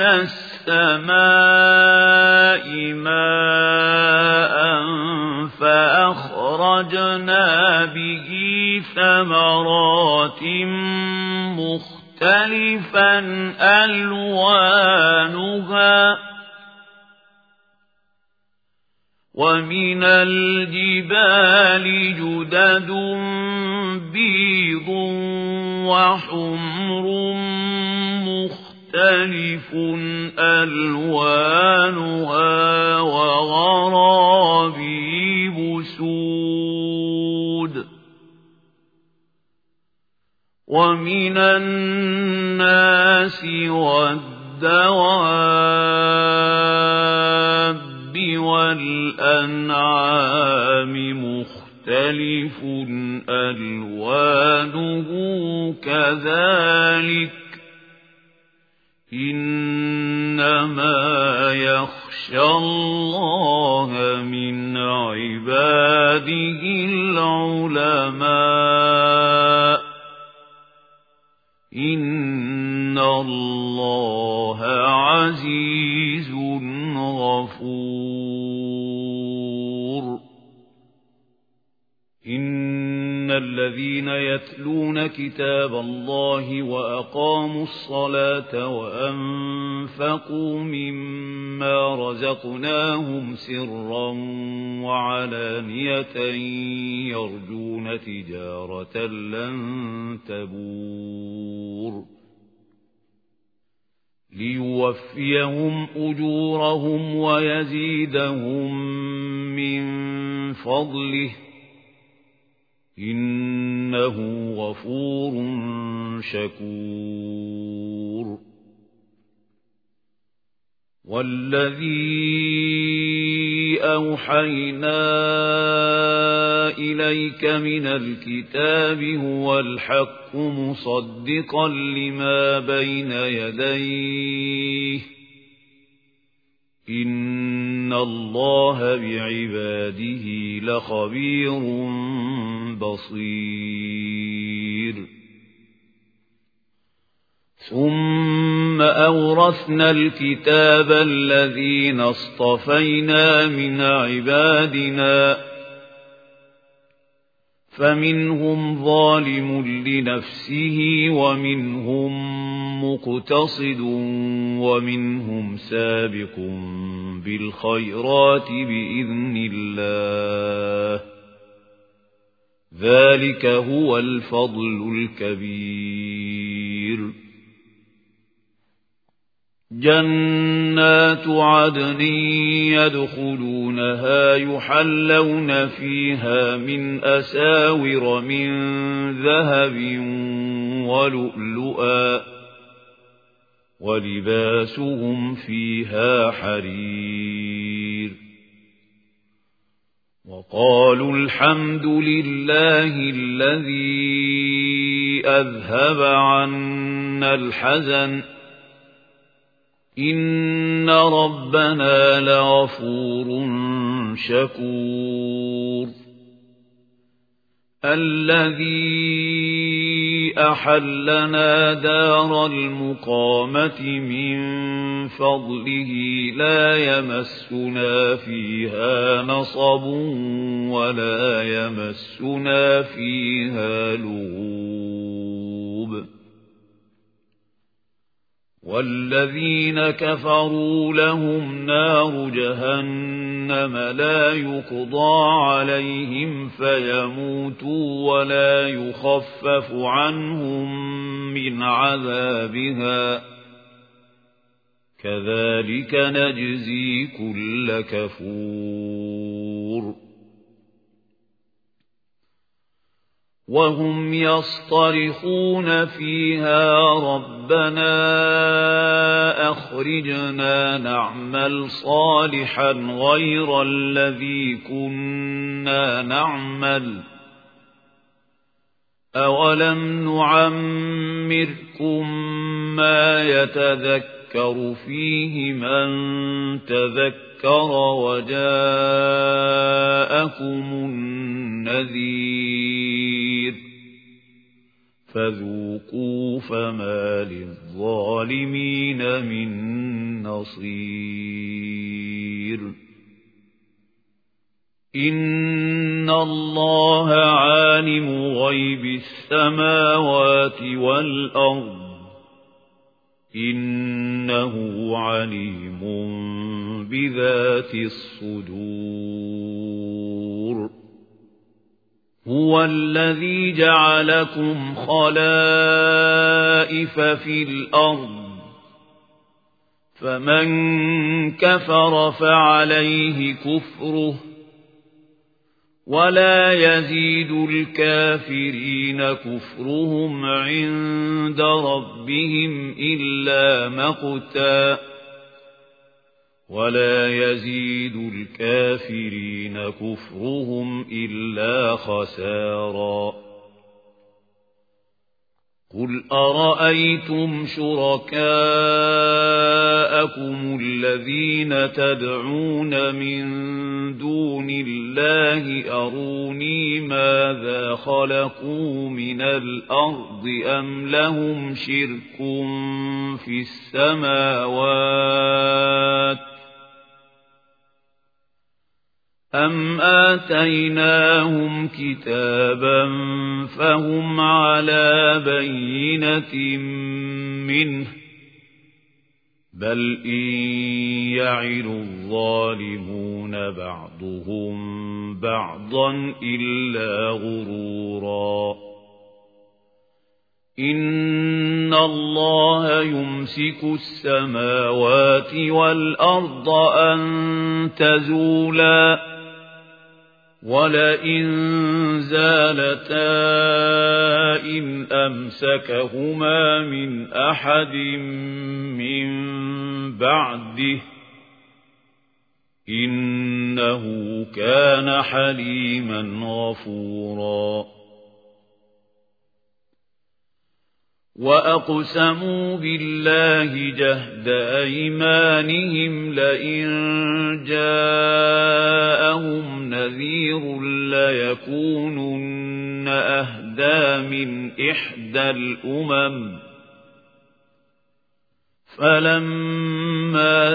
السَّمَاءِ مَاءً فَأَخْرَجْنَا شجرات مختلفا ألوانها ومن الجبال جدد بيض وحمر مختلف ألوانها وغرابيب سود ومن الناس والدواب والأنعام مختلف ألوانه كذلك إنما يخشى الله من عباده العلماء إن الله عزيز غفور إن الذين يتلون كتاب الله وأقاموا الصلاة وأنفقوا مما رزقناهم سرا وعلانية يرجون تجارة لن تبور ليوفيهم أجورهم ويزيدهم من فضله إنه غفور شكور والذي أوحينا إليك من الكتاب هو الحق مصدقا لما بين يديه إن الله بعباده لخبير بصير ثم أورثنا الكتاب الذين اصطفينا من عبادنا فمنهم ظالم لنفسه ومنهم مقتصد ومنهم سابق بالخيرات بإذن الله ذلك هو الفضل الكبير جنات عدن يدخلونها يحلون فيها من أساور من ذهب ولؤلؤا ولباسهم فيها حرير وقالوا الحمد لله الذي أذهب عنا الحزن إن ربنا لغفور شكور الذي أحلنا دار المقامة من فضله لا يمسنا فيها نصب ولا يمسنا فيها لغوب والذين كفروا لهم نار جهنم لا يقضى عليهم فيموتوا ولا يخفف عنهم من عذابها كذلك نجزي كل كفور وهم يصطرخون فيها ربنا أخرجنا نعمل صالحا غير الذي كنا نعمل أولم نعمركم ما يتذكر فيه من تذكر وجاءكم النذير فذوقوا فما للظالمين من نصير إن الله عالم غيب السماوات والأرض إنه عليم بذات الصدور هو الذي جعلكم خلائف في الأرض فمن كفر فعليه كفره ولا يزيد الكافرين كفرهم عند ربهم إلا مقتا ولا يزيد الكافرين كفرهم إلا خسارا قل أرأيتم شركاءكم الذين تدعون من دون الله أروني ماذا خلقوا من الأرض أم لهم شرك في السماوات أم آتيناهم كتابا فهم على بينة منه بل إن يعد الظالمون بعضهم بعضا إلا غرورا إن الله يمسك السماوات والأرض أن تزولا ولئن زالتا إن أمسكهما من أحد من بعده إنه كان حليما غفورا وأقسموا بالله جهد أيمانهم لئن جاءهم نذير ليكونن أهدى من إحدى الأمم فلما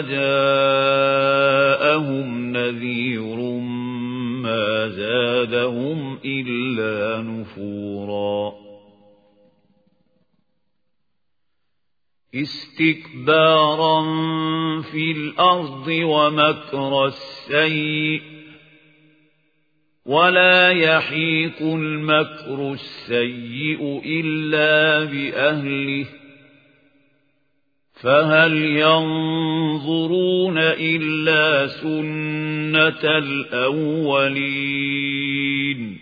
جاءهم نذير ما زادهم إلا نفورا استكبارا في الأرض ومكر السيء ولا يحيق المكر السيء إلا بأهله فهل ينظرون إلا سنة الأولين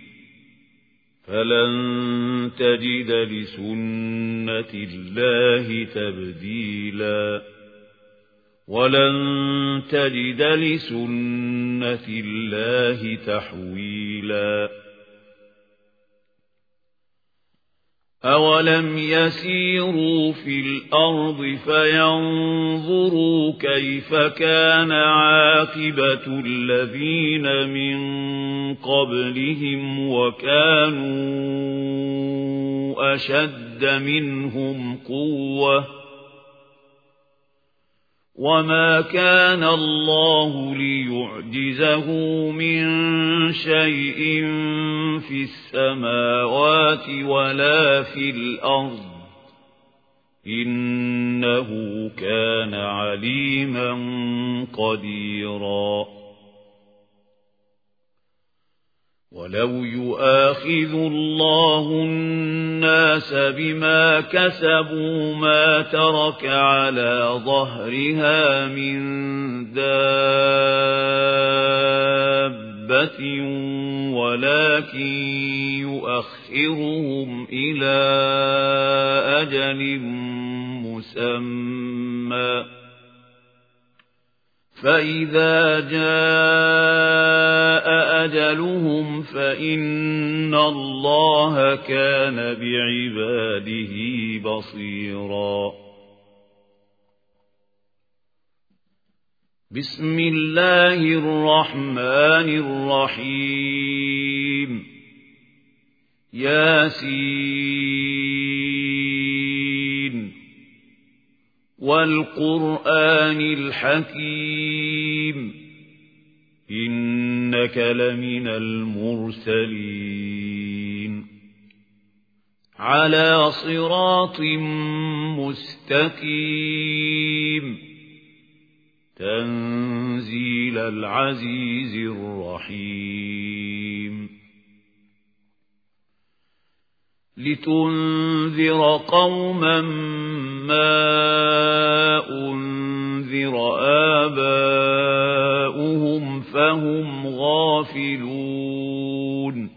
فلن تجد لسنة الله تبديلا ولن تجد لسنة الله تحويلا أولم يسيروا في الأرض فينظروا كيف كان عاقبة الذين من قبلهم وكانوا أشد منهم قوة وما كان الله ليعجزه من شيء في السماوات ولا في الأرض إنه كان عليما قديرا ولو يؤاخذ الله الناس بما كسبوا ما ترك على ظهرها من دابة ولكن يؤخرهم إلى أجل مسمى فإذا جاء أجلهم فإن الله كان بعباده بصيرا بسم الله الرحمن الرحيم ياسين والقرآن الحكيم إنك لمن المرسلين على صراط مستقيم تنزيل العزيز الرحيم لتنذر قوما ما أنذر آباؤهم فهم غافلون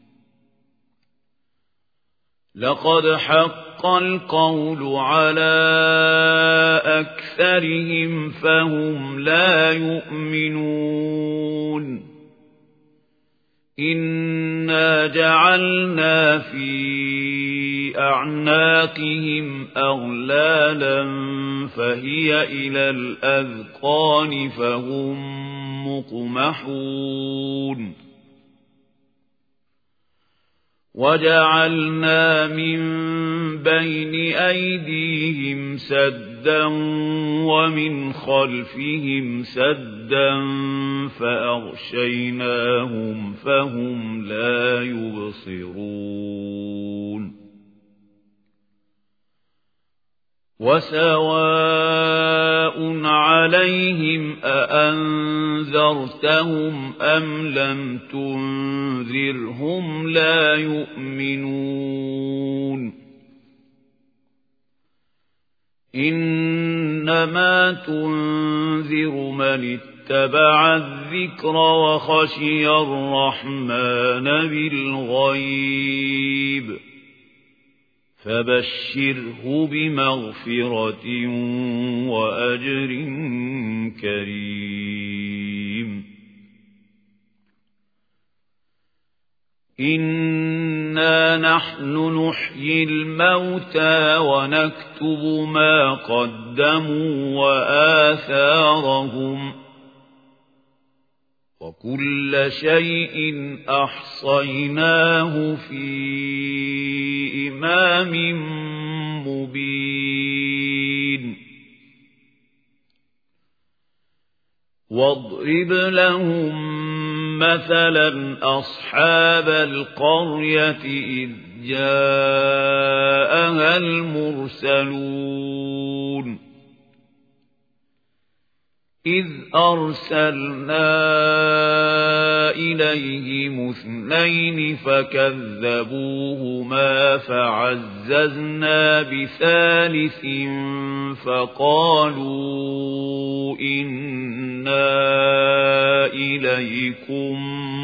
لقد حق القول على أكثرهم فهم لا يؤمنون إنا جعلنا في أعناقهم أغلالا فهي إلى الأذقان فهم مقمحون وجعلنا من بين أيديهم سدا ومن خلفهم سدا فأغشيناهم فهم لا يبصرون وسواء عليهم أأنذرتهم أم لم تنذرهم لا يؤمنون إنما تنذر من اتبع الذكر وخشي الرحمن بالغيب فبشره بمغفرة وأجر كريم إنا نحن نحيي الموتى ونكتب ما قدموا وآثارهم وكل شيء أحصيناه في إمام مبين واضرب لهم مثلا أصحاب القرية إذ جاءها المرسلون إذ أرسلنا إليهم اثنين فكذبوهما فعززنا بثالث فقالوا إنا إليكم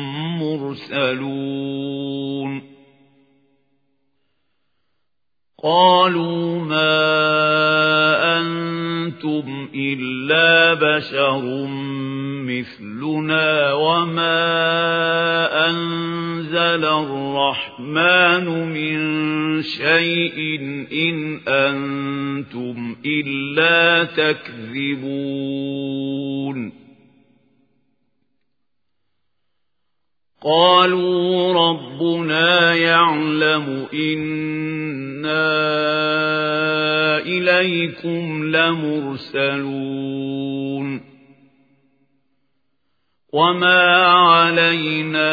مرسلون قالوا ما أنتم إلا بشر مثلنا وما أنزل الرحمن من شيء إن أنتم إلا تكذبون قالوا ربنا يعلم إنا إليكم لمرسلون وما علينا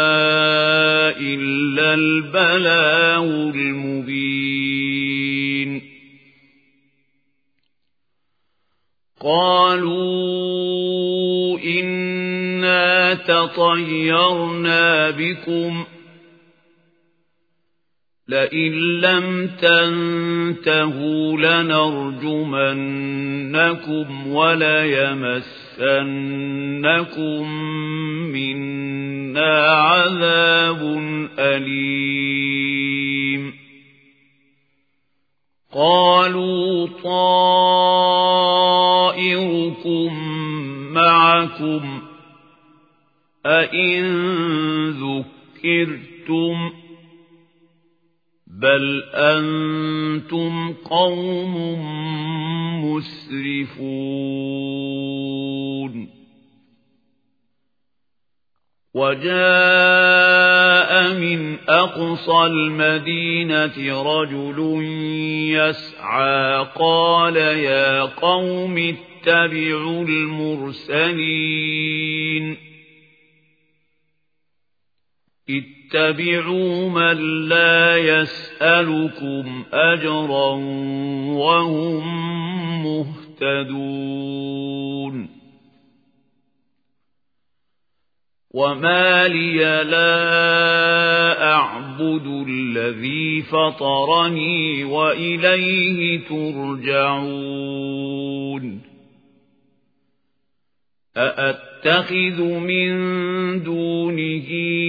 إلا البلاغ المبين قالوا إنا تطيرنا بكم لئن لم تنتهوا لنرجمنكم وليمسنكم منا عذاب أليم قالوا طائركم معكم أئن ذكرتم بل أنتم قوم مسرفون وجاء من أقصى المدينة رجل يسعى قال يا قوم اتبعوا المرسلين اتبعوا من لا يسألكم أجرا وهم مهتدون وما لي لا أعبد الذي فطرني وإليه ترجعون أأتخذ من دونه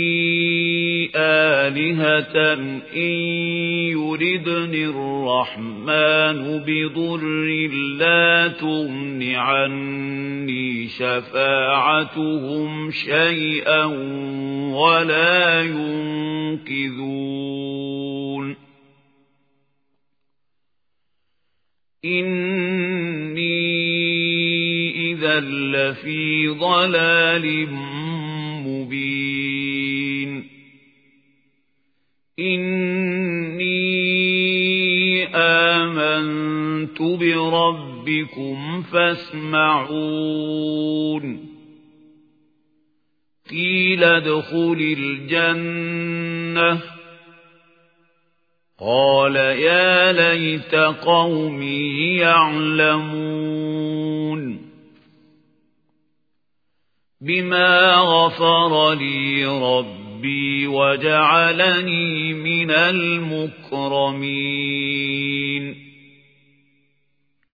آلهة إن يردني الرحمن بضر لا تغن عني شفاعتهم شيئا ولا ينقذون إني إذا لفي ضلال مبين إني آمنت بربكم فاسمعون قيل ادخل الجنة قال يا ليت قومي يعلمون بما غفر لي ربي وجعلني من المكرمين